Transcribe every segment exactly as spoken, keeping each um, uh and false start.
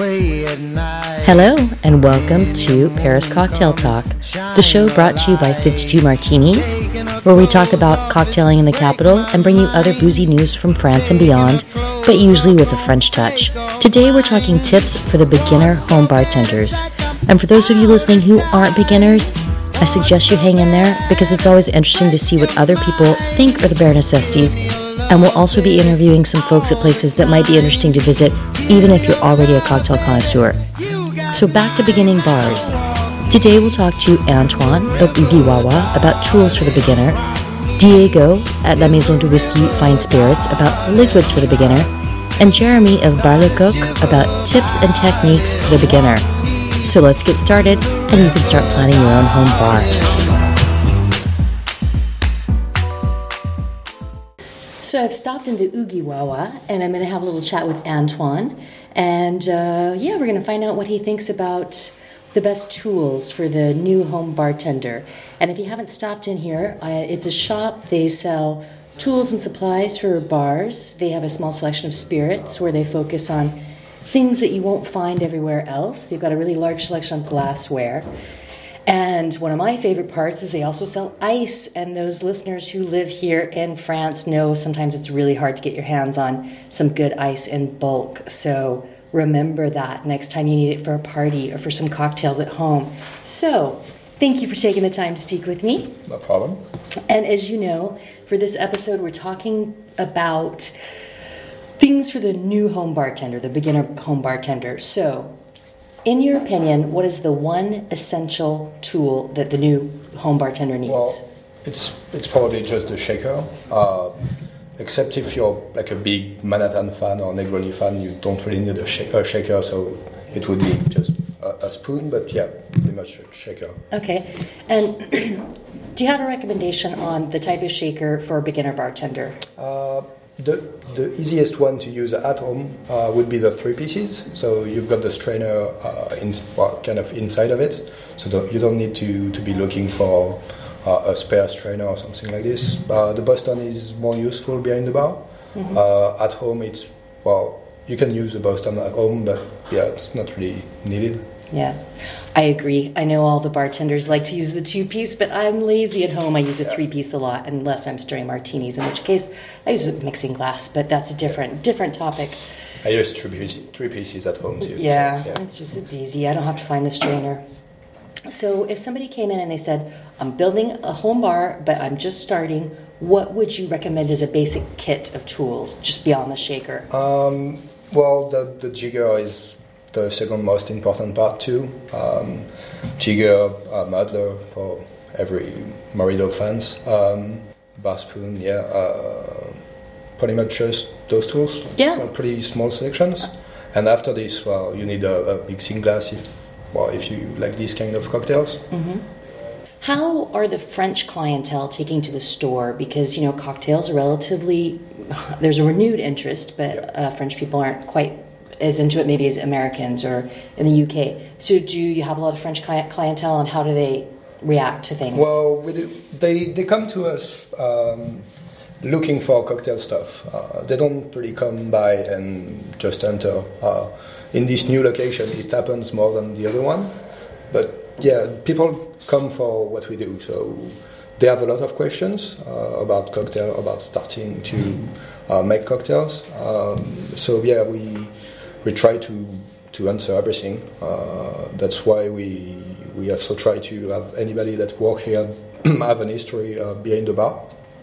away at night. Hello, and welcome to Paris Cocktail Talk, the show brought to you by fifty-two Martinis, where we talk about cocktailing in the capital and bring you other boozy news from France and beyond, but usually with a French touch. Today we're talking tips for the beginner home bartenders. And for those of you listening who aren't beginners, I suggest you hang in there because it's always interesting to see what other people think are the bare necessities, and we'll also be interviewing some folks at places that might be interesting to visit even if you're already a cocktail connoisseur. So back to beginning bars. Today we'll talk to Antoine of Ugiwawa about tools for the beginner, Diego at La Maison de Whiskey Fine Spirits about liquids for the beginner, and Jeremy of Bar Le Coq about tips and techniques for the beginner. So let's get started, and you can start planning your own home bar. So I've stopped into Ugiwawa, and I'm going to have a little chat with Antoine. And uh, yeah, we're going to find out what he thinks about the best tools for the new home bartender. And if you haven't stopped in here, uh, it's a shop. They sell tools and supplies for bars. They have a small selection of spirits where they focus on things that you won't find everywhere else. They've got a really large selection of glassware. And one of my favorite parts is they also sell ice. And those listeners who live here in France know sometimes it's really hard to get your hands on some good ice in bulk. So remember that next time you need it for a party or for some cocktails at home. So thank you for taking the time to speak with me. No problem. And as you know, for this episode, we're talking about things for the new home bartender, the beginner home bartender. So, in your opinion, what is the one essential tool that the new home bartender needs? Well, it's it's probably just a shaker. Uh, except if you're like a big Manhattan fan or Negroni fan, you don't really need a, sh- a shaker, so it would be just a, a spoon, but yeah, pretty much a shaker. Okay. And do you have a recommendation on the type of shaker for a beginner bartender? Uh, The the easiest one to use at home uh, would be the three pieces. So you've got the strainer uh, in, well, kind of inside of it. So the, you don't need to, to be looking for uh, a spare strainer or something like this. Uh, the Boston is more useful behind the bar. Mm-hmm. Uh, at home, it's, well, you can use the Boston at home, but yeah, it's not really needed. Yeah, I agree. I know all the bartenders like to use the two-piece, but I'm lazy at home. I use a yeah. three-piece a lot, unless I'm stirring martinis, in which case I use a mixing glass, but that's a different different topic. I use three pieces, three pieces at home, too. Yeah, so, yeah, it's just, it's easy. I don't have to find the strainer. So if somebody came in and they said, I'm building a home bar, but I'm just starting, what would you recommend as a basic kit of tools, just beyond the shaker? Um, well, the, the jigger is the second most important part too. Um, jigger, uh, muddler for every Morido fans. Um, bar spoon, yeah. Uh, pretty much just those tools. Yeah. Uh, pretty small selections. And after this, well, you need a, a mixing glass if, well, if you like these kind of cocktails. Mm-hmm. How are the French clientele taking to the store? Because, you know, cocktails are relatively, there's a renewed interest, but yeah. uh, French people aren't quite as into it maybe as Americans or in the U K. So do you have a lot of French cli- clientele, and how do they react to things? Well, we do, they, they come to us um, looking for cocktail stuff. Uh, they don't really come by and just enter. Uh, in this new location, it happens more than the other one. But yeah, people come for what we do. So they have a lot of questions uh, about cocktail, about starting to uh, make cocktails. Um, so yeah, we... We try to, to answer everything. Uh, that's why we we also try to have anybody that work here have an history uh, behind the bar,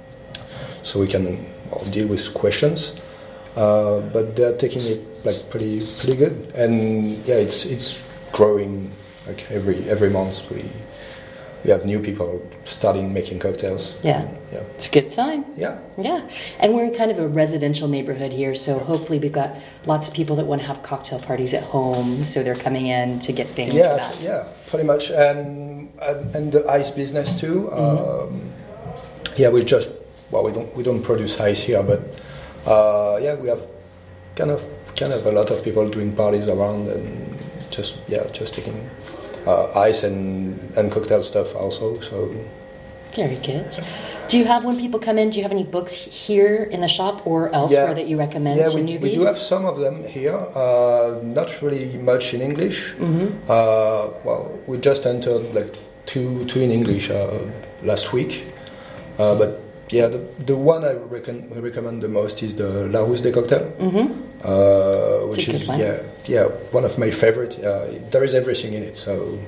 so we can well, deal with questions. Uh, but they're taking it like pretty pretty good, and yeah, it's it's growing like every every month. We we have new people starting making cocktails. Yeah. Yeah. It's a good sign. Yeah. Yeah. And we're in kind of a residential neighborhood here, so hopefully we've got lots of people that want to have cocktail parties at home, so they're coming in to get things yeah, for that. Yeah, pretty much. And and, and the ice business too. Mm-hmm. Um, yeah, we just, well, we don't we don't produce ice here, but uh, yeah, we have kind of kind of a lot of people doing parties around and just, yeah, just taking Uh, ice and, and cocktail stuff also. So Very good. Do you have, when people come in, do you have any books here in the shop or elsewhere yeah. that you recommend yeah, to we, newbies? we do have some of them here. Uh, not really much in English. Mm-hmm. Uh, well, we just entered like two two in English uh, last week. Uh, but yeah, the the one I reckon, recommend the most is the Larousse des Cocktails, mm-hmm. uh, which is one. yeah yeah one of my favorite. Uh, there is everything in it, so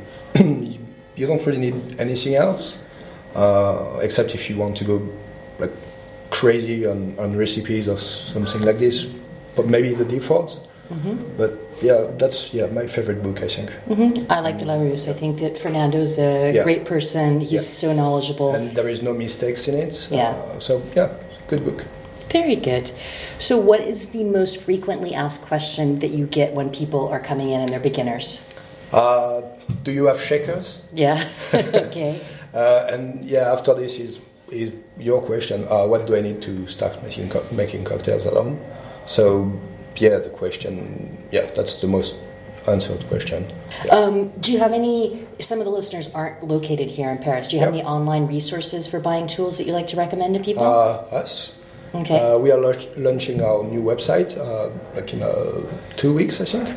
you don't really need anything else. Uh, except if you want to go like crazy on, on recipes or something like this, but maybe the default. Mm-hmm. But yeah, that's yeah my favorite book, I think. Mm-hmm. I like the Larousse. I think that Fernando's a yeah. great person. He's yeah. so knowledgeable, and there is no mistakes in it. Yeah. Uh, so yeah, good book. Very good. So, what is the most frequently asked question that you get when people are coming in and they're beginners? Uh, do you have shakers? Yeah. Okay. Uh, and yeah, after this is is your question. Uh, what do I need to start making co- making cocktails at home? So yeah, the question. Yeah, that's the most answered question. Yeah. Um, do you have any? Some of the listeners aren't located here in Paris. Do you have yep. any online resources for buying tools that you like to recommend to people? Uh, us. Okay. Uh, we are la- launching our new website uh, like in uh, two weeks, I think.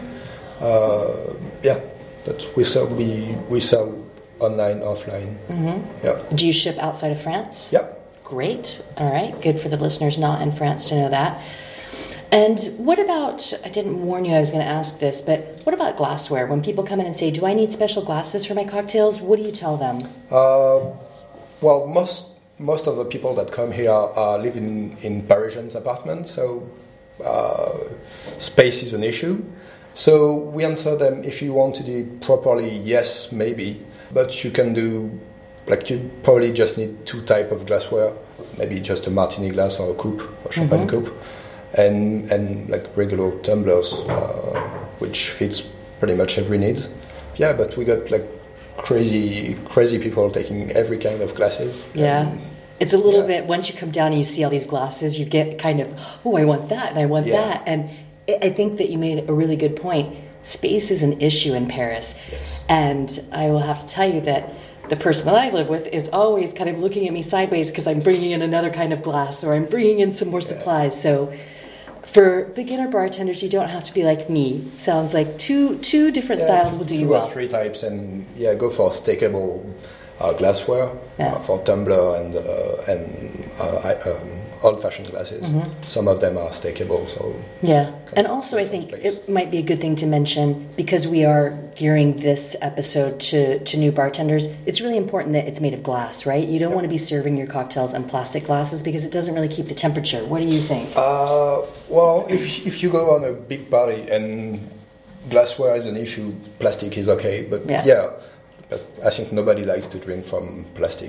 Uh, yeah, that we sell. We we sell. Online, offline. Mm-hmm. Yeah. Do you ship outside of France? Yeah. Great. All right. Good for the listeners not in France to know that. And what about, I didn't warn you I was going to ask this, but what about glassware? When people come in and say, do I need special glasses for my cocktails? What do you tell them? Uh, well, most most of the people that come here uh, live in, in Parisian apartments, so uh, space is an issue. So we answer them, if you want to do it properly, yes, maybe. But you can do, like you probably just need two type of glassware, maybe just a martini glass or a coupe or champagne mm-hmm. coupe, and and like regular tumblers, uh, which fits pretty much every need. Yeah, but we got like crazy crazy people taking every kind of glasses. Yeah, it's a little yeah. bit, once you come down and you see all these glasses, you get kind of, oh, I want that and I want yeah. that. And I think that you made a really good point. Space is an issue in Paris. Yes. And I will have to tell you that the person that I live with is always kind of looking at me sideways because I'm bringing in another kind of glass or I'm bringing in some more yeah. supplies. So for beginner bartenders, you don't have to be like me. Sounds like two two different yeah, styles will do you well. Two or three types, and yeah, go for stackable uh, glassware yeah. uh, for tumbler and uh, and uh, I, um, old-fashioned glasses. Mm-hmm. Some of them are stackable, so yeah. And also, I think place. It might be a good thing to mention, because we are gearing this episode to, to new bartenders. It's really important that it's made of glass, right? You don't yep. want to be serving your cocktails in plastic glasses because it doesn't really keep the temperature. What do you think? Uh, well, if if you go on a big party and glassware is an issue, plastic is okay. But yeah, yeah but I think nobody likes to drink from plastic.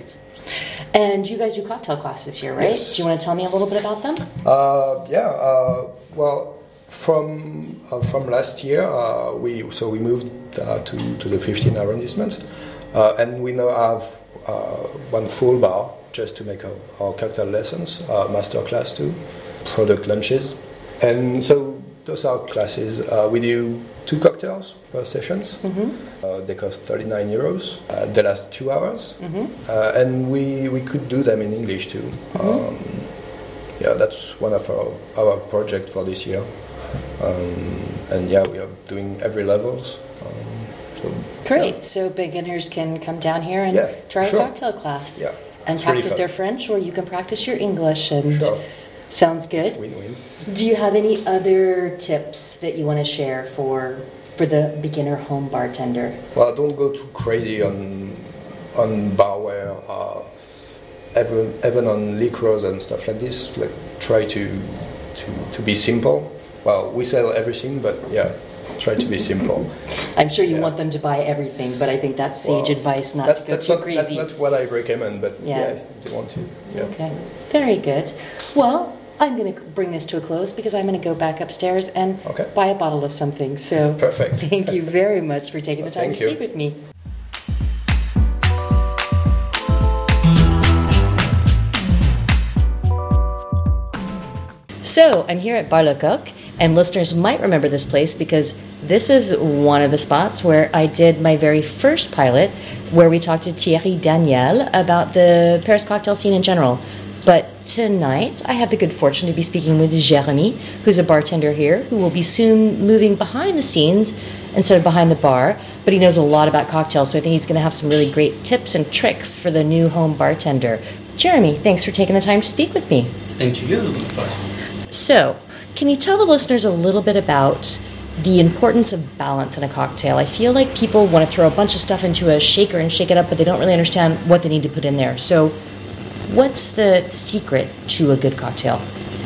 And you guys do cocktail classes here, right? Yes. Do you want to tell me a little bit about them? Uh, yeah. Uh, well, from uh, from last year, uh, we so we moved uh, to to the fifteenth arrondissement, uh, and we now have uh, one full bar just to make our, our cocktail lessons, uh, master class too, product lunches, and so those are classes. Uh, we do two cocktails per sessions. Mm-hmm. Uh, they cost thirty-nine euros. Uh, they last two hours, mm-hmm. uh, and we we could do them in English too. Mm-hmm. Um, yeah, that's one of our our project for this year. Um, and yeah, we are doing every levels. Um, so, Great. Yeah. So beginners can come down here and yeah, try sure. a cocktail class. Yeah, and it's practice really their French, or you can practice your English. And sure. Sounds good. It's win-win. Do you have any other tips that you want to share for for the beginner home bartender? Well, don't go too crazy on on barware, uh, even even on liquors and stuff like this. Like, try to to to be simple. Well, we sell everything, but yeah, try to be simple. I'm sure you yeah. want them to buy everything, but I think that's sage well, advice not that's, to go that's too not, crazy. That's not what I recommend, but yeah, yeah if they want to. Yeah. Okay, very good. Well, I'm going to bring this to a close because I'm going to go back upstairs and okay. buy a bottle of something. So perfect. Thank you very much for taking the time Thank to you. speak with me. So I'm here at Bar Le Coq, And listeners might remember this place because this is one of the spots where I did my very first pilot, where we talked to Thierry Daniel about the Paris cocktail scene in general. But tonight, I have the good fortune to be speaking with Jeremy, who's a bartender here, who will be soon moving behind the scenes instead of behind the bar. But he knows a lot about cocktails, so I think he's going to have some really great tips and tricks for the new home bartender. Jeremy, thanks for taking the time to speak with me. Thank you first. So, can you tell the listeners a little bit about the importance of balance in a cocktail? I feel like people want to throw a bunch of stuff into a shaker and shake it up, but they don't really understand what they need to put in there. So, what's the secret to a good cocktail?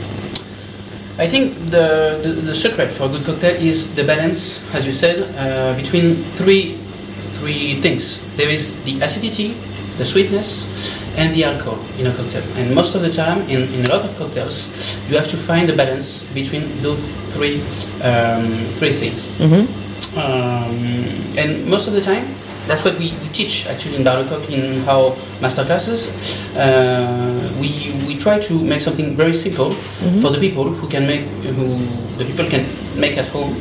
I think the, the, the secret for a good cocktail is the balance, as you said, uh, between three three things. There is the acidity, the sweetness, and the alcohol in a cocktail. And most of the time, in, in a lot of cocktails, you have to find a balance between those three um, three things. Mm-hmm. Um, and most of the time, that's what we, we teach actually in Bar Lecoq in our master classes. Uh, we we try to make something very simple mm-hmm. for the people who can make who the people can make at home.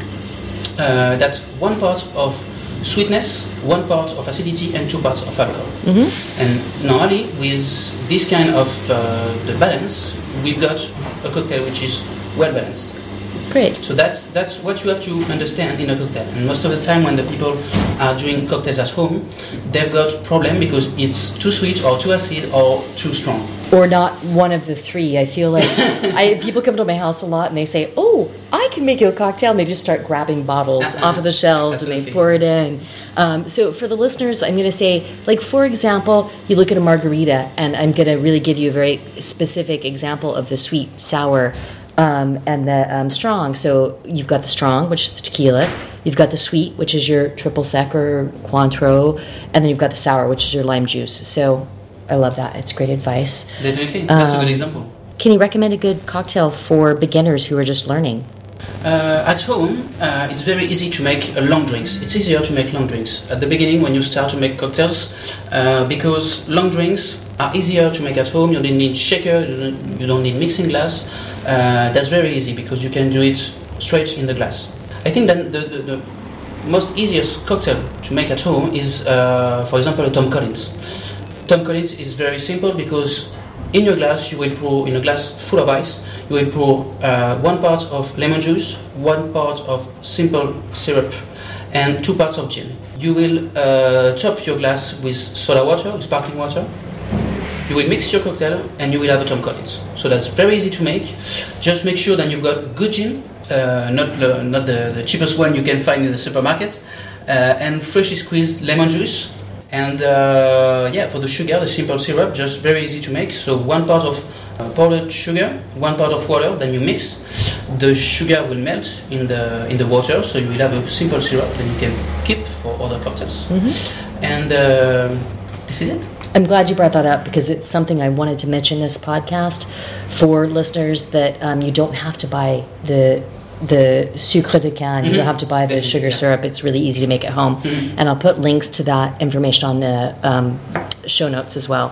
Uh, that's one part of sweetness, one part of acidity, and two parts of alcohol. Mm-hmm. And normally, with this kind of uh, the balance, we've got a cocktail which is well balanced. Great. So that's that's what you have to understand in a cocktail. And most of the time, when the people are doing cocktails at home, they've got problem because it's too sweet or too acid or too strong. Or not one of the three. I feel like I, people come to my house a lot and they say, "Oh, I can make you a cocktail," and they just start grabbing bottles uh-huh. off of the shelves Absolutely. And they pour it in. Um, so for the listeners, I'm going to say, like for example, you look at a margarita, and I'm going to really give you a very specific example of the sweet, sour. Um, and the um, strong. So you've got the strong, which is the tequila. You've got the sweet, which is your triple sec or Cointreau. And then you've got the sour, which is your lime juice. So I love that. It's great advice. Definitely. That's um, a good example. Can you recommend a good cocktail for beginners who are just learning? Uh, at home, uh, it's very easy to make uh, long drinks. It's easier to make long drinks at the beginning when you start to make cocktails uh, because long drinks are easier to make at home. You don't need shaker, you don't, you don't need mixing glass. Uh, that's very easy because you can do it straight in the glass. I think that the, the, the most easiest cocktail to make at home is, uh, for example, a Tom Collins. Tom Collins is very simple because in your glass you will pour, in a glass full of ice, you will pour uh, one part of lemon juice, one part of simple syrup, and two parts of gin. You will uh, top your glass with soda water, with sparkling water. You will mix your cocktail and you will have a Tom Collins. So that's very easy to make. Just make sure that you've got good gin, uh, not the, not the, the cheapest one you can find in the supermarket, uh, and freshly squeezed lemon juice. And uh, yeah, for the sugar, the simple syrup, just very easy to make. So one part of uh, powdered sugar, one part of water, then you mix. The sugar will melt in the in the water, so you will have a simple syrup that you can keep for other cocktails. Mm-hmm. And uh, this is it. I'm glad you brought that up because it's something I wanted to mention in this podcast for listeners that um, you don't have to buy the the sucre de canne. Mm-hmm. You don't have to buy the Definitely, sugar yeah. syrup. It's really easy to make at home. Mm-hmm. And I'll put links to that information on the um, show notes as well.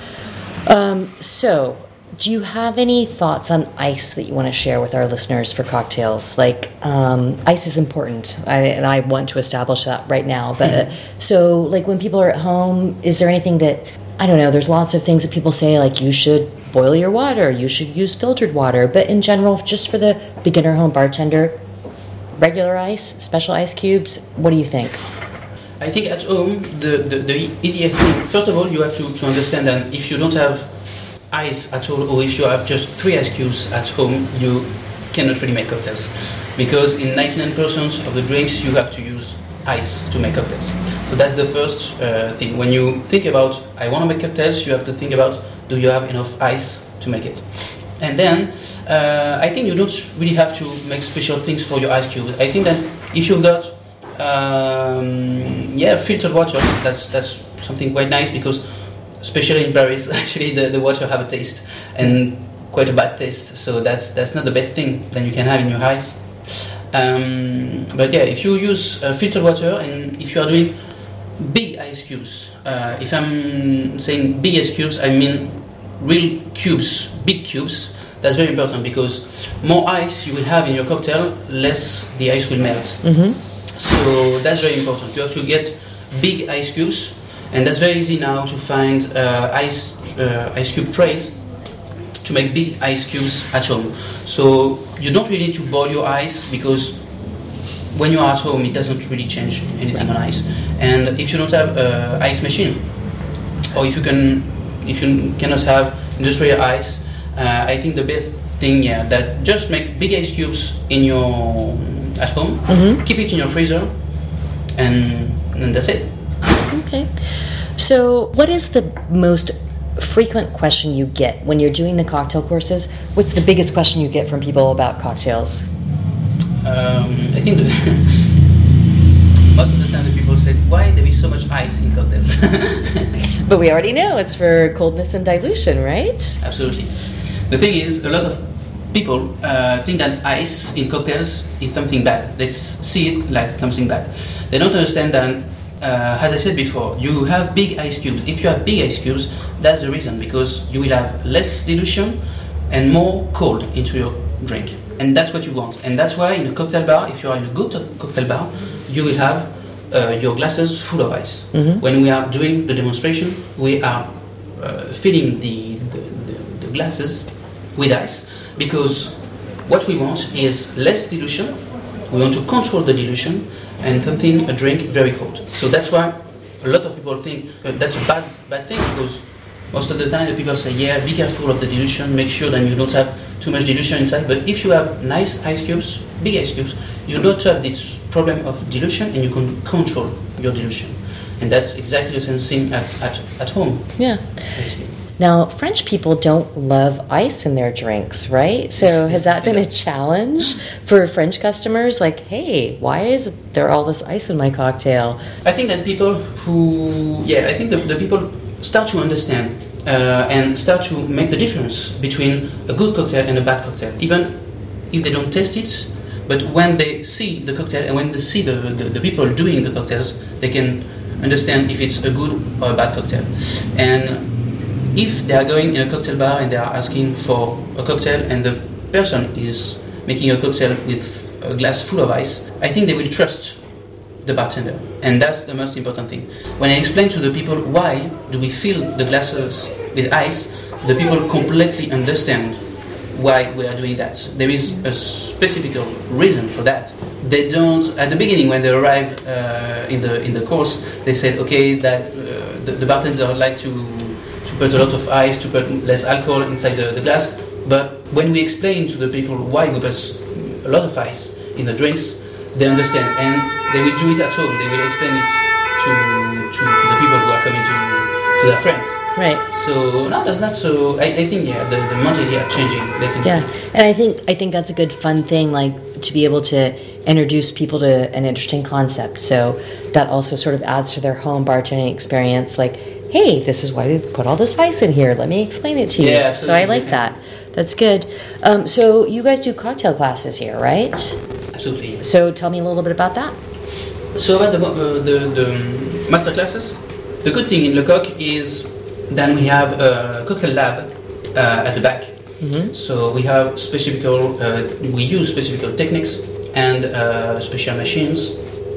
Um, so, do you have any thoughts on ice that you want to share with our listeners for cocktails? Like, um, ice is important, I, and I want to establish that right now. But mm-hmm. so, like, when people are at home, is there anything that, I don't know, there's lots of things that people say, like, you should boil your water, you should use filtered water. But in general, just for the beginner home bartender, regular ice, special ice cubes, what do you think? I think at home, the, the, the easiest thing, first of all, you have to, to understand that if you don't have ice at all, or if you have just three ice cubes at home, you cannot really make cocktails. Because in ninety-nine percent of the drinks, you have to use ice to make cocktails. So that's the first uh, thing. When you think about, I want to make cocktails, you have to think about, do you have enough ice to make it? And then, uh, I think you don't really have to make special things for your ice cube. I think that if you've got, um, yeah, filtered water, that's that's something quite nice because, especially in Paris, actually the, the water have a taste and quite a bad taste. So that's that's not the best thing that you can have in your ice. Um, but yeah, if you use uh, filtered water and if you are doing big ice cubes, uh, if I'm saying big ice cubes, I mean real cubes, big cubes. That's very important because more ice you will have in your cocktail, less the ice will melt. Mm-hmm. So that's very important. You have to get big ice cubes, and that's very easy now to find uh, ice uh, ice cube trays to make big ice cubes at home. So you don't really need to boil your ice because when you are at home, it doesn't really change anything on ice. And if you don't have an ice machine, or if you can, if you cannot have industrial ice, uh, I think the best thing, yeah, that just make big ice cubes in your at home, mm-hmm. keep it in your freezer, and and that's it. Okay. So, what is the most frequent question you get when you're doing the cocktail courses? What's the biggest question you get from people about cocktails? Um, I think the most of the time the people say, why there is so much ice in cocktails? But we already know it's for coldness and dilution, right? Absolutely. The thing is, a lot of people uh, think that ice in cocktails is something bad. They see it like something bad. They don't understand that, uh, as I said before, you have big ice cubes. If you have big ice cubes, that's the reason, because you will have less dilution and more cold into your drink. And that's what you want. And that's why in a cocktail bar, if you are in a good cocktail bar, you will have uh, your glasses full of ice. Mm-hmm. When we are doing the demonstration, we are uh, filling the, the, the, the glasses with ice, because what we want is less dilution. We want to control the dilution and something, a drink, very cold. So that's why a lot of people think uh, that's a bad bad thing, because most of the time the people say, yeah, be careful of the dilution, make sure that you don't have too much dilution inside. But if you have nice ice cubes, big ice cubes, you don't have this problem of dilution, and you can control your dilution. And that's exactly the same thing at, at, at home. Yeah. Basically. Now, French people don't love ice in their drinks, right? So has that been a challenge for French customers? Like, hey, why is there all this ice in my cocktail? I think that people who, yeah, I think the, the people start to understand uh, and start to make the difference between a good cocktail and a bad cocktail, even if they don't taste it. But when they see the cocktail and when they see the, the, the people doing the cocktails, they can understand if it's a good or a bad cocktail. And if they are going in a cocktail bar and they are asking for a cocktail and the person is making a cocktail with a glass full of ice, I think they will trust the bartender. And that's the most important thing. When I explain to the people why do we fill the glasses with ice, the people completely understand why we are doing that. There is a specific reason for that. They don't, at the beginning when they arrive uh, in the in the course, they said, okay, that uh, the, the bartender like to to put a lot of ice, to put less alcohol inside the, the glass. But when we explain to the people why we put a lot of ice in the drinks, they understand, and they will do it at home. They will explain it to to, to the people who are coming to to their friends. Right. So no, that's not so. I, I think yeah, the, the mentality are changing definitely. Yeah, and I think I think that's a good fun thing, like to be able to introduce people to an interesting concept. So that also sort of adds to their home bartending experience. Like, hey, this is why we put all this ice in here. Let me explain it to you. Yeah, so I like that. That's good. Um, so you guys do cocktail classes here, right? Absolutely. So tell me a little bit about that. So about the uh, the, the master classes, the good thing in Lecoq is then we have a cocktail lab uh, at the back. Mm-hmm. So we have specific, uh, we use specific techniques and uh, special machines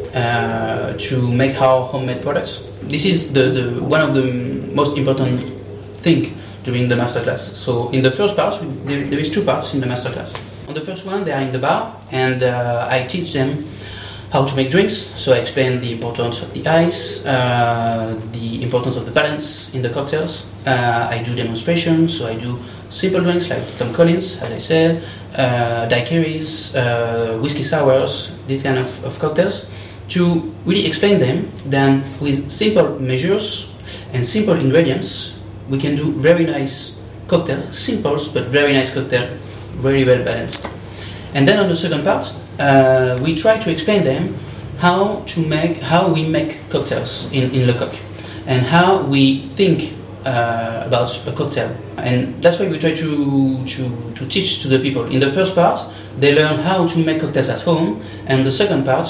uh, to make our homemade products. This is the, the one of the most important thing during the masterclass. So in the first part, there, there is two parts in the masterclass. On the first one, they are in the bar, and uh, I teach them how to make drinks. So I explain the importance of the ice, uh, the importance of the balance in the cocktails. Uh, I do demonstrations, so I do simple drinks like Tom Collins, as I said, uh, daiquiris, uh, whiskey sours, these kind of, of cocktails, to really explain them. Then with simple measures and simple ingredients, we can do very nice cocktail, simple but very nice cocktail, very well balanced. And then on the second part, Uh, we try to explain them how to make, how we make cocktails in, in Lecoq, and how we think uh, about a cocktail. And that's why we try to, to, to teach to the people. In the first part, they learn how to make cocktails at home, and the second part,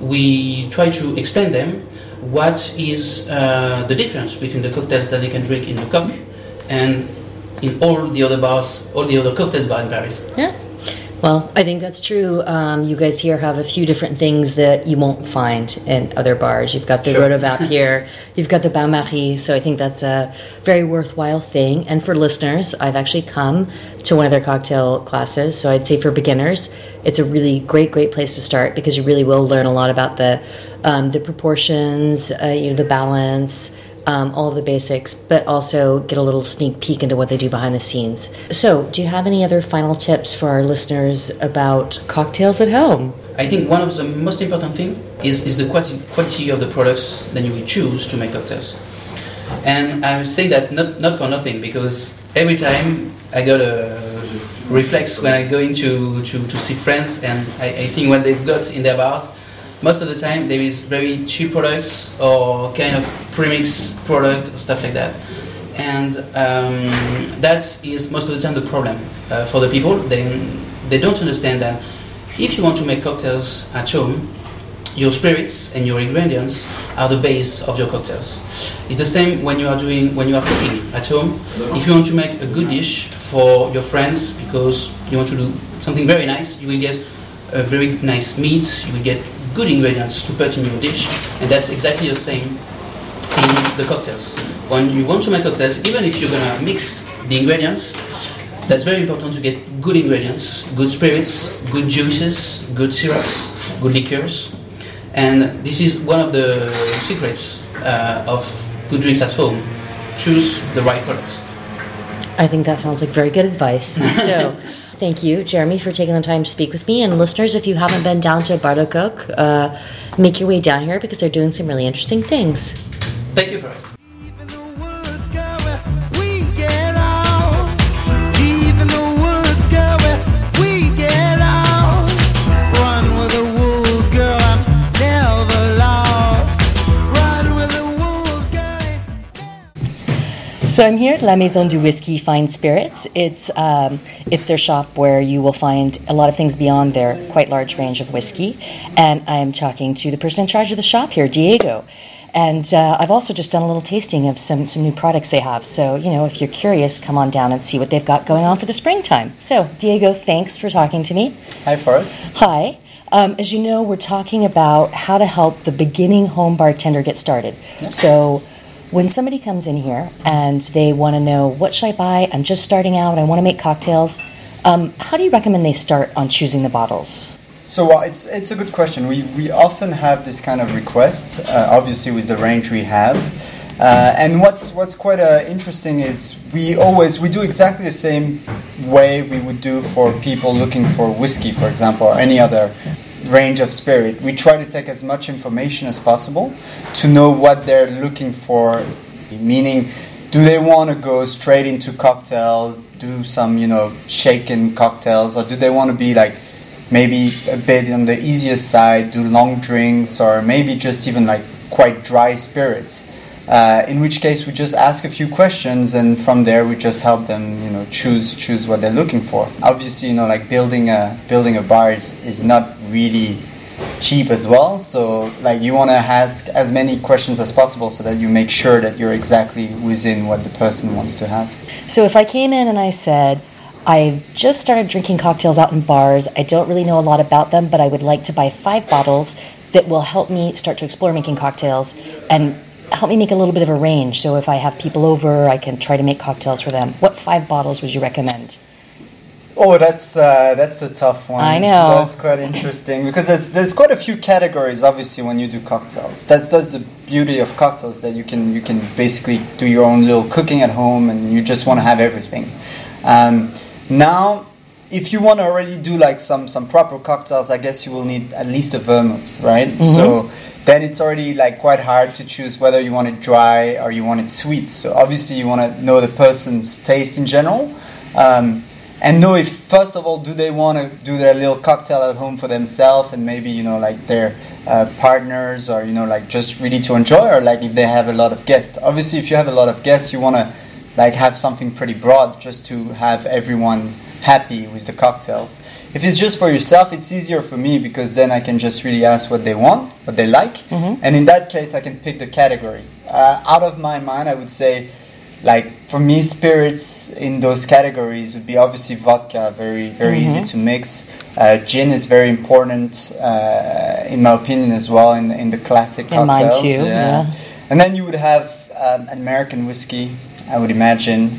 we try to explain them what is uh, the difference between the cocktails that they can drink in Lecoq and in all the other bars, all the other cocktails bars in Paris. Yeah. Well, I think that's true. Um, you guys here have a few different things that you won't find in other bars. You've got the Sure. Rodovap here, you've got the Bain Marie, so I think that's a very worthwhile thing. And for listeners, I've actually come to one of their cocktail classes, so I'd say for beginners, it's a really great, great place to start because you really will learn a lot about the um, the proportions, uh, you know, the balance, Um, all of the basics, but also get a little sneak peek into what they do behind the scenes. So, do you have any other final tips for our listeners about cocktails at home? I think one of the most important thing is, is the quality, quality of the products that you will choose to make cocktails. And I say that not, not for nothing, because every time I got a reflex when I go into to, to see friends, and I, I think what they've got in their bars, most of the time there is very cheap products or kind of premix product or stuff like that. And um, that is most of the time the problem uh, for the people. They, they don't understand that if you want to make cocktails at home, your spirits and your ingredients are the base of your cocktails. It's the same when you are doing when you are cooking at home. If you want to make a good dish for your friends because you want to do something very nice, you will get a very nice meat, you will get good ingredients to put in your dish, and that's exactly the same in the cocktails. When you want to make cocktails, even if you're gonna mix the ingredients, that's very important to get good ingredients, good spirits, good juices, good syrups, good liqueurs, and this is one of the secrets uh, of good drinks at home. Choose the right products. I think that sounds like very good advice. So, thank you, Jeremy, for taking the time to speak with me. And listeners, if you haven't been down to Bar de Coq, uh, make your way down here because they're doing some really interesting things. Thank you for us. So I'm here at La Maison du Whisky Fine Spirits. It's um, it's their shop where you will find a lot of things beyond their quite large range of whiskey. And I'm talking to the person in charge of the shop here, Diego. And uh, I've also just done a little tasting of some, some new products they have. So, you know, if you're curious, come on down and see what they've got going on for the springtime. So, Diego, thanks for talking to me. Hi, Forrest. Hi. Um, as you know, we're talking about how to help the beginning home bartender get started. Yep. So when somebody comes in here and they want to know, what should I buy? I'm just starting out. I want to make cocktails. Um, how do you recommend they start on choosing the bottles? So uh, it's it's a good question. We we often have this kind of request, uh, obviously with the range we have. Uh, and what's what's quite uh, interesting is we always we do exactly the same way we would do for people looking for whiskey, for example, or any other range of spirit. We try to take as much information as possible to know what they're looking for, meaning do they want to go straight into cocktail, do some, you know, shaken cocktails, or do they want to be like maybe a bit on the easiest side, do long drinks, or maybe just even like quite dry spirits. Uh, in which case we just ask a few questions, and from there we just help them, you know, choose choose what they're looking for. Obviously, you know, like building a building a bar is, is not really cheap as well. So, like, you want to ask as many questions as possible so that you make sure that you're exactly within what the person wants to have. So, if I came in and I said, I've just started drinking cocktails out in bars, I don't really know a lot about them, but I would like to buy five bottles that will help me start to explore making cocktails and help me make a little bit of a range. So if I have people over, I can try to make cocktails for them. What five bottles would you recommend? Oh, that's uh, that's a tough one. I know. That's quite interesting because there's there's quite a few categories. Obviously, when you do cocktails, that's that's the beauty of cocktails, that you can you can basically do your own little cooking at home, and you just want to have everything. Um, now, if you want to already do like some some proper cocktails, I guess you will need at least a vermouth, right? Mm-hmm. So then it's already like quite hard to choose whether you want it dry or you want it sweet. So obviously you want to know the person's taste in general, um, and know if, first of all, do they want to do their little cocktail at home for themselves and maybe, you know, like their uh, partners, or, you know, like just really to enjoy, or like if they have a lot of guests. Obviously, if you have a lot of guests, you want to like have something pretty broad just to have everyone happy with the cocktails. If it's just for yourself, it's easier for me because then I can just really ask what they want, what they like, mm-hmm. and in that case I can pick the category. Uh, out of my mind, I would say like for me, spirits in those categories would be obviously vodka, very very mm-hmm. easy to mix. Uh, gin is very important, uh, in my opinion, as well in in the classic in cocktails. Mine too. Yeah. yeah. And then you would have um, American whiskey, I would imagine,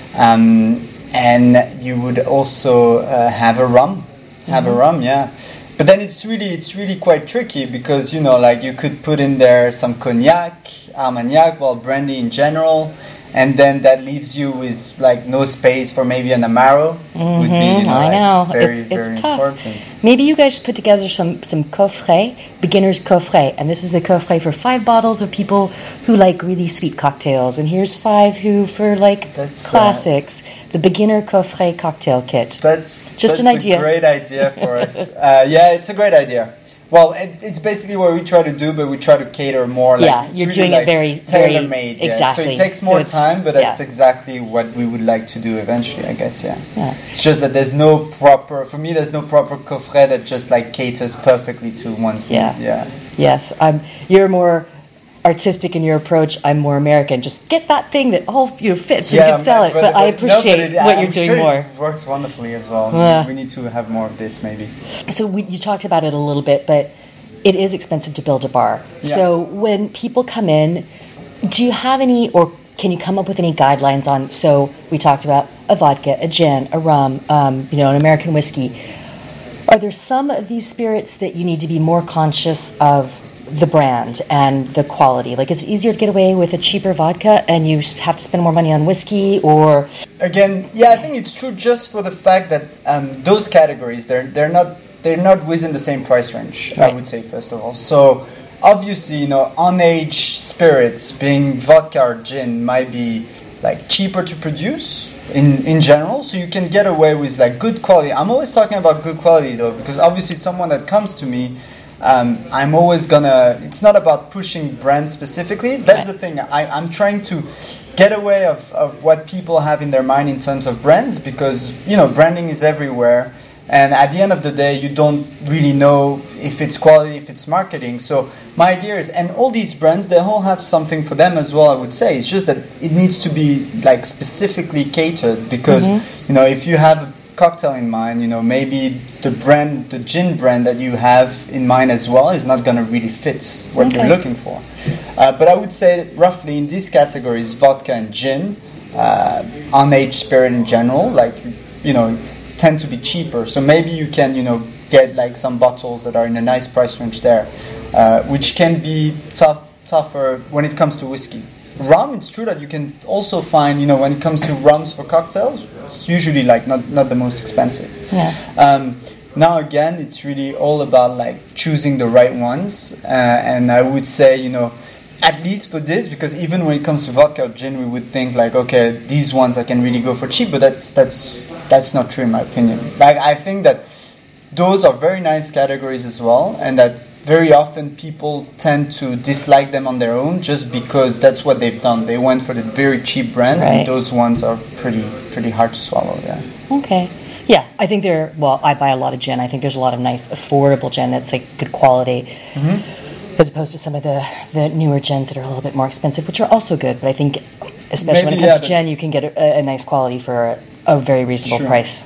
um, and you would also uh, have a rum, have mm-hmm. a rum, yeah. But then it's really it's really quite tricky because, you know, like you could put in there some cognac, Armagnac, well, brandy in general, and then that leaves you with like no space for maybe an Amaro. Mm-hmm, would be, you know, I like know very, it's very it's tough. important. Maybe you guys should put together some some coffret, beginner's coffret, and this is the coffret for five bottles of people who like really sweet cocktails, and here's five who for like That's, classics. Uh, the beginner coffret cocktail kit. That's just that's an idea. a great idea for us. Uh, yeah, it's a great idea. Well, it, it's basically what we try to do, but we try to cater more. Like, yeah, it's you're really doing like it very tailor-made. very, Yeah. exactly. So it takes more so time, but that's yeah. exactly what we would like to do eventually, I guess. Yeah. yeah. It's just that there's no proper. For me, there's no proper coffret that just like caters perfectly to one's yeah. need. Yeah. Yes, um, you're more artistic in your approach. I'm more American. Just get that thing that all you know, fits yeah, and you can sell it. But, but I appreciate no, but it, what I'm you're doing sure more. It works wonderfully as well. Yeah. We need to have more of this, maybe. So we, you talked about it a little bit, but it is expensive to build a bar. Yeah. So when people come in, do you have any, or can you come up with any guidelines on? So we talked about a vodka, a gin, a rum, um, you know, an American whiskey. Are there some of these spirits that you need to be more conscious of the brand and the quality? Like, is it easier to get away with a cheaper vodka and you have to spend more money on whiskey, or? Again, yeah, I think it's true just for the fact that um, those categories, they're they're not they're not within the same price range, right. I would say, first of all. So obviously, you know, unaged spirits, being vodka or gin, might be like cheaper to produce in, in general, so you can get away with like good quality. I'm always talking about good quality though, because obviously someone that comes to me, Um, I'm always gonna, it's not about pushing brands specifically. That's the thing. I, I'm trying to get away of, of what people have in their mind in terms of brands, because, you know, branding is everywhere. And at the end of the day, you don't really know if it's quality, if it's marketing. So my idea is, and all these brands, they all have something for them as well, I would say. It's just that it needs to be like specifically catered, because, mm-hmm. you know, if you have a cocktail in mind, you know, maybe the brand, the gin brand that you have in mind as well is not going to really fit what okay. you're looking for. Uh, but I would say that roughly in these categories, vodka and gin, uh, unaged spirit in general, like, you know, tend to be cheaper. So maybe you can, you know, get like some bottles that are in a nice price range there, uh, which can be tough, tougher when it comes to whiskey. Rum, it's true that you can also find, you know, when it comes to rums for cocktails, it's usually like not, not the most expensive. Yeah. Um, now again, it's really all about like choosing the right ones, uh, and I would say, you know, at least for this, because even when it comes to vodka or gin, we would think like, okay, these ones I can really go for cheap, but that's that's that's not true in my opinion. Like, I think that those are very nice categories as well, and that very often people tend to dislike them on their own just because that's what they've done. They went for the very cheap brand, right. and those ones are pretty pretty hard to swallow. Yeah. Okay. Yeah, I think they're, well, I buy a lot of gin. I think there's a lot of nice, affordable gin that's like good quality, mm-hmm. as opposed to some of the, the newer gins that are a little bit more expensive, which are also good. But I think, especially Maybe, when it comes yeah, to gin, you can get a, a nice quality for a, a very reasonable sure. price.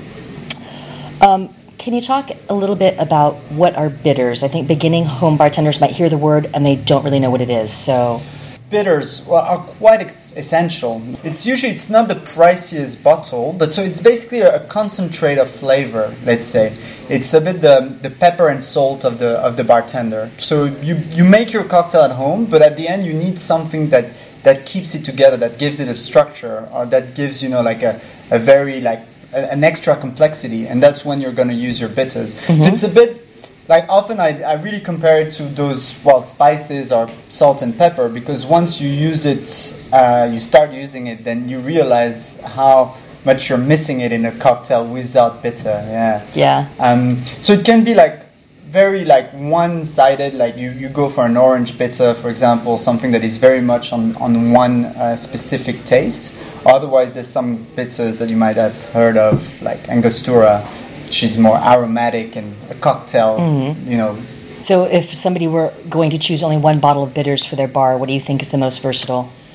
Um, Can you talk a little bit about what are bitters? I think beginning home bartenders might hear the word and they don't really know what it is. So, bitters, well, are quite ex- essential. It's usually it's not the priciest bottle, but so it's basically a, a concentrate of flavor. Let's say it's a bit the the pepper and salt of the of the bartender. So you you make your cocktail at home, but at the end you need something that that keeps it together, that gives it a structure, or that gives, you know, like a a very like an extra complexity, and that's when you're going to use your bitters. Mm-hmm. So it's a bit like, often I, I really compare it to those, well, spices or salt and pepper, because once you use it, uh, you start using it, then you realize how much you're missing it in a cocktail without bitter. Yeah. Yeah. Um, so it can be like very like one-sided, like you, you go for an orange bitter, for example, something that is very much on, on one uh, specific taste. Otherwise, there's some bitters that you might have heard of, like Angostura, which is more aromatic and a cocktail, mm-hmm. you know. So if somebody were going to choose only one bottle of bitters for their bar, what do you think is the most versatile?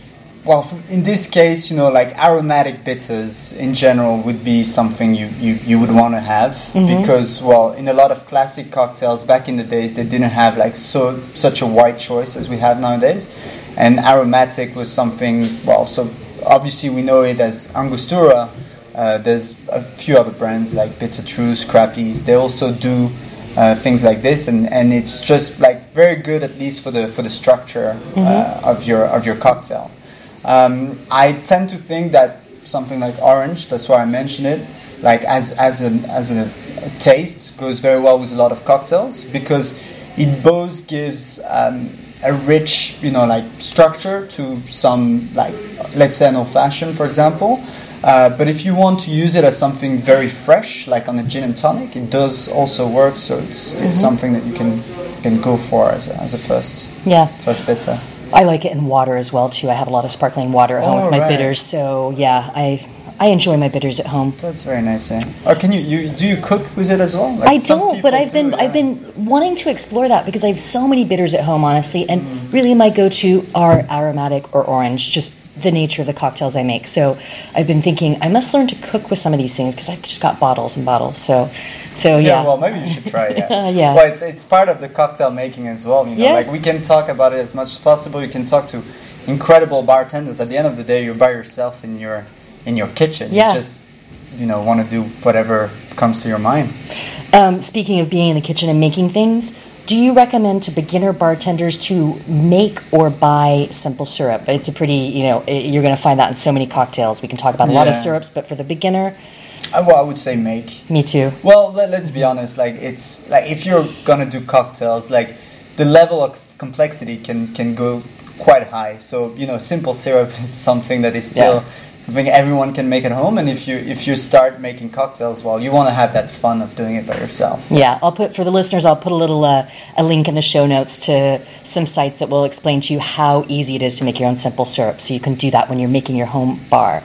well, in this case, you know, like aromatic bitters in general would be something you, you, you would want to have mm-hmm. because, well, in a lot of classic cocktails back in the days, they didn't have like so such a wide choice as we have nowadays. And aromatic was something, well, so obviously we know it as Angostura. Uh, there's a few other brands like Bitter Truth, Crappies. They also do uh, things like this, and, and it's just like very good, at least for the for the structure mm-hmm. uh, of your of your cocktail. Um, I tend to think that something like orange, that's why I mentioned it, like as as a as a, a taste goes very well with a lot of cocktails because it both gives um, a rich, you know, like structure to some, like let's say an old fashioned, for example. Uh, but if you want to use it as something very fresh, like on a gin and tonic, it does also work. So it's it's mm-hmm. something that you can can go for as a, as a first yeah first bitter. I like it in water as well too. I have a lot of sparkling water at home oh, with my right. bitters, so yeah, I I enjoy my bitters at home. That's very nice. Yeah. Or can you, you do you cook with it as well? Like I don't, but I've been do, yeah. I've been wanting to explore that because I have so many bitters at home, honestly, and mm. really my go-to are aromatic or orange, just the nature of the cocktails I make. So I've been thinking I must learn to cook with some of these things because I've just got bottles and bottles. So. So yeah. yeah, well, maybe you should try. Yeah, uh, yeah. Well, it's it's part of the cocktail making as well. You know, yeah. like we can talk about it as much as possible. You can talk to incredible bartenders. At the end of the day, you're by yourself in your in your kitchen. Yeah. You just you know want to do whatever comes to your mind. Um, speaking of being in the kitchen and making things, do you recommend to beginner bartenders to make or buy simple syrup? It's a pretty you know you're going to find that in so many cocktails. We can talk about a yeah. lot of syrups, but for the beginner. Uh, well, I would say make. Me too. Well, let, let's be honest. Like it's like if you're gonna do cocktails, like the level of complexity can, can go quite high. So you know, simple syrup is something that is still yeah. something everyone can make at home. And if you if you start making cocktails, well, you want to have that fun of doing it by yourself. Yeah, I'll put for the listeners. I'll put a little uh, a link in the show notes to some sites that will explain to you how easy it is to make your own simple syrup. So you can do that when you're making your home bar.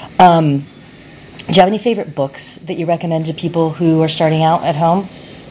Um, Do you have any favorite books that you recommend to people who are starting out at home?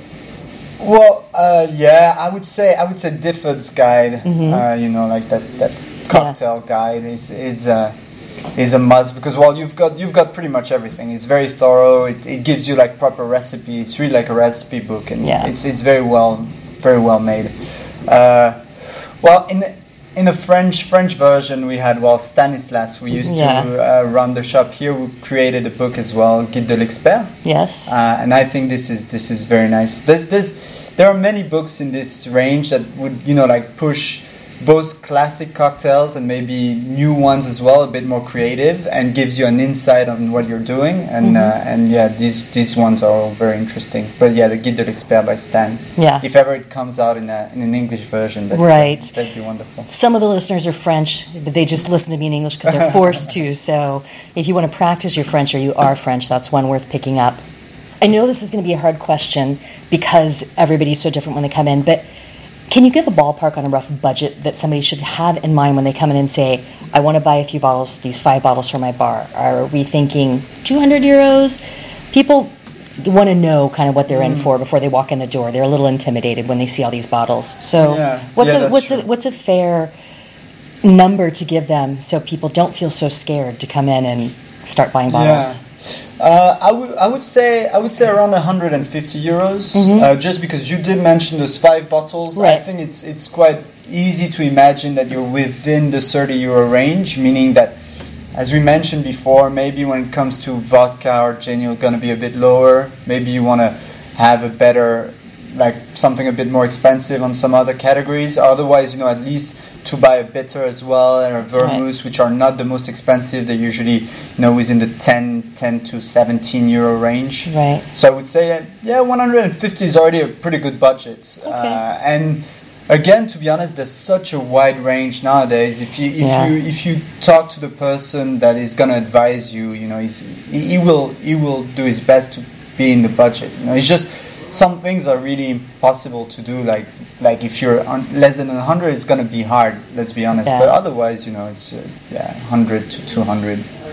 Well, uh, yeah, I would say I would say Difford's guide. Mm-hmm. Uh, you know, like that, that cocktail yeah. guide is is uh, is a must because well, you've got you've got pretty much everything. It's very thorough. It, it gives you like proper recipe. It's really like a recipe book, and yeah. it's it's very well very well made. Uh, well, in the, In the French French version, we had, well, Stanislas, we used yeah. to uh, run the shop here, we created a book as well, Guide de l'Expert. Yes. Uh, and I think this is this is very nice. There's, there's, there are many books in this range that would, you know, like push both classic cocktails and maybe new ones as well, a bit more creative, and gives you an insight on what you're doing. And mm-hmm. uh, and yeah, these these ones are all very interesting. But yeah, the Guide de l'Expert by Stan. Yeah. If ever it comes out in a in an English version, that's, right. uh, that'd be wonderful. Some of the listeners are French, but they just listen to me in English because they're forced to. So if you want to practice your French or you are French, that's one worth picking up. I know this is going to be a hard question because everybody's so different when they come in, but can you give a ballpark on a rough budget that somebody should have in mind when they come in and say, I want to buy a few bottles, these five bottles for my bar? Are we thinking two hundred euros? People want to know kind of what they're mm. in for before they walk in the door. They're a little intimidated when they see all these bottles. So yeah. what's yeah, a what's true. a what's a fair number to give them so people don't feel so scared to come in and start buying bottles? Yeah. Uh, I would I would say I would say around one hundred fifty euros. Mm-hmm. Uh, just because you did mention those five bottles, right. I think it's it's quite easy to imagine that you're within the thirty euro range. Meaning that, as we mentioned before, maybe when it comes to vodka or gin, you're going to be a bit lower. Maybe you want to have a better, like something a bit more expensive on some other categories. Otherwise, you know, at least to buy a bitter as well and a vermouth, right. which are not the most expensive. They're usually, you know, within the ten, ten to seventeen euro range. Right. So I would say, uh, yeah, one hundred fifty is already a pretty good budget. Okay. Uh, and again, to be honest, there's such a wide range nowadays. If you if yeah. you if you talk to the person that is going to advise you, you know, he's, he, he will he will do his best to be in the budget. You know, it's just some things are really impossible to do. Like like if you're on less than one hundred, it's going to be hard. Let's be honest. Yeah. But otherwise, you know, it's uh, yeah, one hundred to two hundred.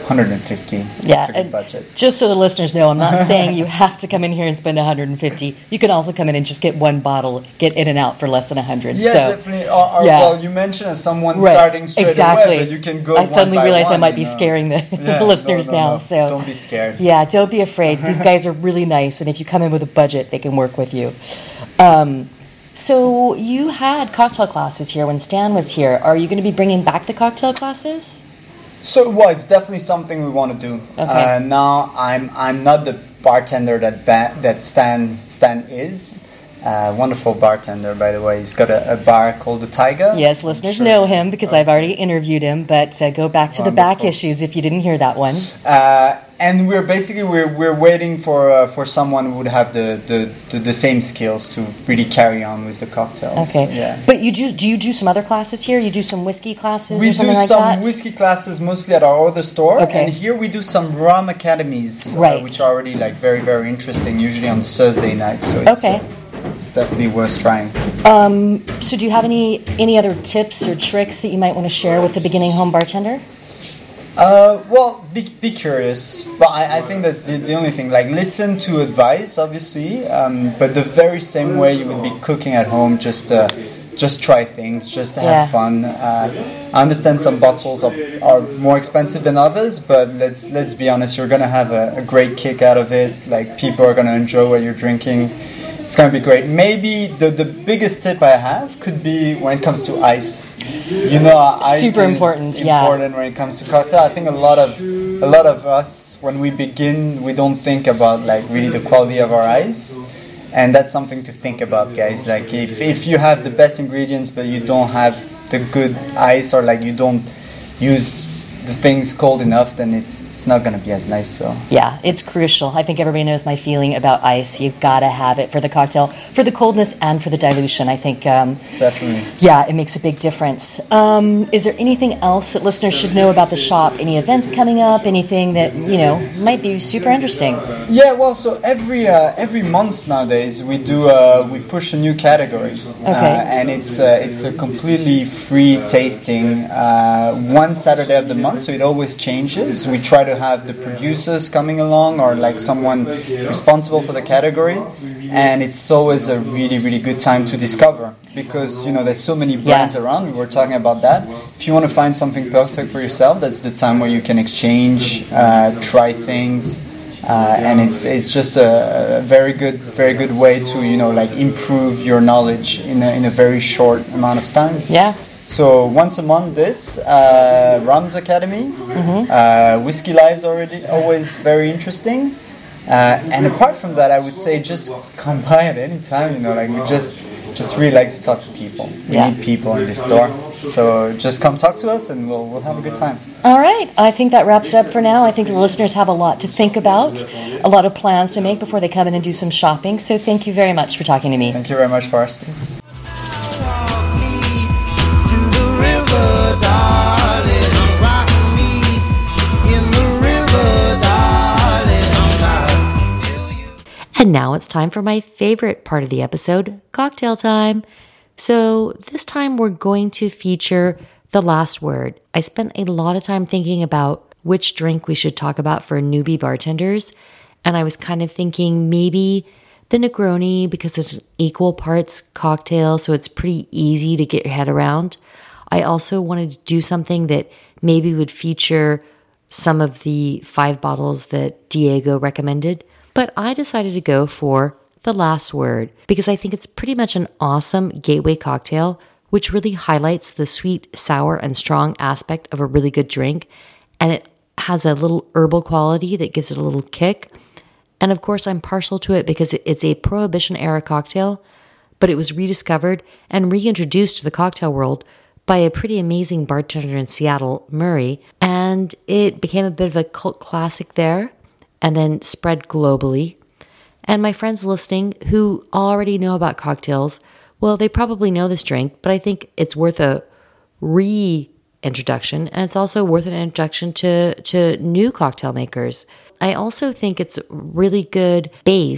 one hundred fifty. Yeah, That's a good budget. Just so the listeners know, I'm not saying you have to come in here and spend one hundred fifty. You can also come in and just get one bottle, get in and out for less than one hundred. Yeah, so, definitely. Or, or, yeah. Well, you mentioned as someone right. starting straight exactly. away, but you can go I one suddenly by realized one, I might be you know. scaring the, Yeah, the listeners no, no, now. no. So don't be scared. Yeah, don't be afraid. These guys are really nice, and if you come in with a budget, they can work with you. Um, so you had cocktail classes here when Stan was here. Are you going to be bringing back the cocktail classes? So, well, it's definitely something we want to do. Okay. Uh, now, I'm I'm not the bartender that ba- that Stan Stan is. Uh, wonderful bartender, by the way. He's got a, a bar called the Tiger. Yes, listeners sure. know him because I've already interviewed him. But uh, go back to Wonderful. the back issues if you didn't hear that one. Uh, and we're basically we're we're waiting for uh, for someone who would have the, the, the, the same skills to really carry on with the cocktails. Okay. Yeah. But you do do you do some other classes here? You do some whiskey classes we or something do like some that? whiskey classes mostly at our other store. Okay. And here we do some rum academies, right. uh, which are already like very very interesting. Usually on Thursday night. So it's, okay. Uh, It's definitely worth trying. Um, so do you have any any other tips or tricks that you might want to share with the beginning home bartender? Uh, well, be, be curious. But I, I think that's the, the only thing. Like, listen to advice, obviously. Um, but the very same way you would be cooking at home, just uh, just try things, just have yeah. fun. Uh, I understand some bottles are, are more expensive than others, but let's let's be honest. You're gonna have a, a great kick out of it. Like, people are gonna enjoy what you're drinking. It's going to be great. Maybe the, the biggest tip I have could be when it comes to ice. You know, ice super is important, important yeah. when it comes to cocktail. I think a lot of a lot of us, when we begin, we don't think about like really the quality of our ice, and that's something to think about, guys. Like if if you have the best ingredients but you don't have the good ice, or like you don't use the thing's cold enough, then it's it's not going to be as nice. So yeah, it's crucial. I think everybody knows my feeling about ice. You've got to have it for the cocktail, for the coldness and for the dilution. I think um, definitely, yeah, it makes a big difference. Um, is there anything else that listeners should know about the shop? Any events coming up? Anything that you know might be super interesting? Yeah, well, so every uh, every month nowadays we do uh, we push a new category, okay. uh, and it's uh, it's a completely free tasting uh, one Saturday of the month. So it always changes. We try to have the producers coming along or like someone responsible for the category, and it's always a really really good time to discover because you know there's so many brands yeah. around. We were talking about that. If you want to find something perfect for yourself, that's the time where you can exchange, uh, try things, uh, and it's it's just a, a very good very good way to you know like improve your knowledge in a, in a very short amount of time. Yeah. So once a month, this uh, Rum's Academy, mm-hmm. uh, Whiskey Live's already always very interesting, uh, and apart from that, I would say just come by at any time. You know, like we just just really like to talk to people. We yeah. need people in this store, so just come talk to us, and we'll we'll have a good time. All right, I think that wraps it up for now. I think the listeners have a lot to think about, a lot of plans to make before they come in and do some shopping. So thank you very much for talking to me. Thank you very much, Forrest. And now it's time for my favorite part of the episode, cocktail time. So this time we're going to feature the last word. I spent a lot of time thinking about which drink we should talk about for newbie bartenders. And I was kind of thinking maybe the Negroni because it's equal parts cocktail, so it's pretty easy to get your head around. I also wanted to do something that maybe would feature some of the five bottles that Diego recommended. But I decided to go for the last word because I think it's pretty much an awesome gateway cocktail, which really highlights the sweet, sour, and strong aspect of a really good drink. And it has a little herbal quality that gives it a little kick. And of course, I'm partial to it because it's a Prohibition-era cocktail, but it was rediscovered and reintroduced to the cocktail world by a pretty amazing bartender in Seattle, Murray. And it became a bit of a cult classic there, and then spread globally. And my friends listening who already know about cocktails, well, they probably know this drink, but I think it's worth a reintroduction, and it's also worth an introduction to, to new cocktail makers. I also think it's really good base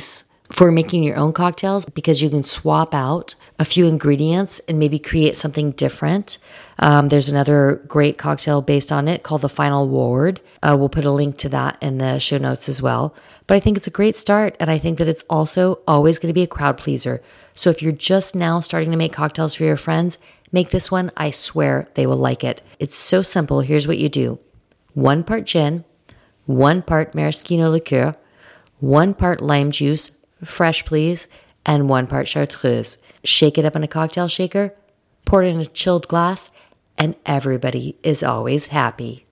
for making your own cocktails because you can swap out a few ingredients and maybe create something different. Um, there's another great cocktail based on it called the Final Ward. Uh, we'll put a link to that in the show notes as well. But I think it's a great start, and I think that it's also always going to be a crowd pleaser. So if you're just now starting to make cocktails for your friends, make this one. I swear they will like it. It's so simple. Here's what you do. One part gin, one part maraschino liqueur, one part lime juice, fresh please, and one part chartreuse. Shake it up in a cocktail shaker, pour it in a chilled glass, and everybody is always happy.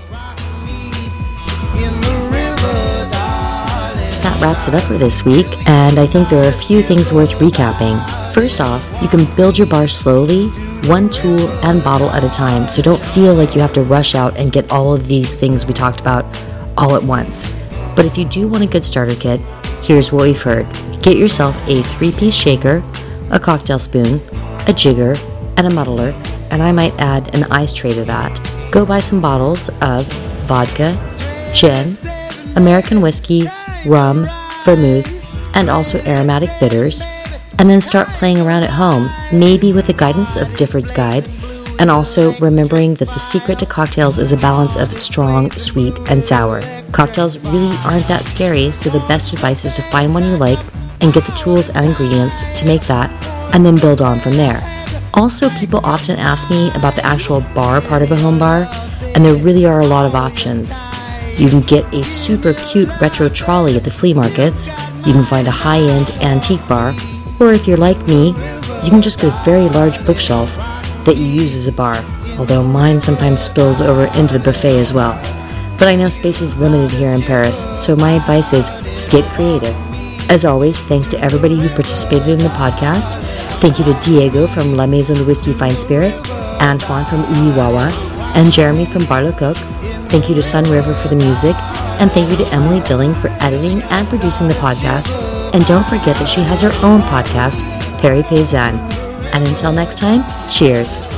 That wraps it up for this week, and I think there are a few things worth recapping. First off, you can build your bar slowly, one tool and bottle at a time, so don't feel like you have to rush out and get all of these things we talked about all at once. But if you do want a good starter kit, here's what we've heard. Get yourself a three-piece shaker, a cocktail spoon, a jigger, and a muddler, and I might add an ice tray to that. Go buy some bottles of vodka, gin, American whiskey, rum, vermouth, and also aromatic bitters, and then start playing around at home, maybe with the guidance of Difford's Guide, and also remembering that the secret to cocktails is a balance of strong, sweet, and sour. Cocktails really aren't that scary, so the best advice is to find one you like and get the tools and ingredients to make that, and then build on from there. Also, people often ask me about the actual bar part of a home bar, and there really are a lot of options. You can get a super cute retro trolley at the flea markets, you can find a high-end antique bar, or if you're like me, you can just get a very large bookshelf that you use as a bar, although mine sometimes spills over into the buffet as well. But I know space is limited here in Paris, so my advice is get creative. As always, thanks to everybody who participated in the podcast. Thank you to Diego from La Maison de Whiskey Fine Spirit, Antoine from Uyiwawa, and Jeremy from Bar Le Coq. Thank you to Sun River for the music, and thank you to Emily Dilling for editing and producing the podcast. And don't forget that she has her own podcast, Perry Paysanne. And until next time, cheers.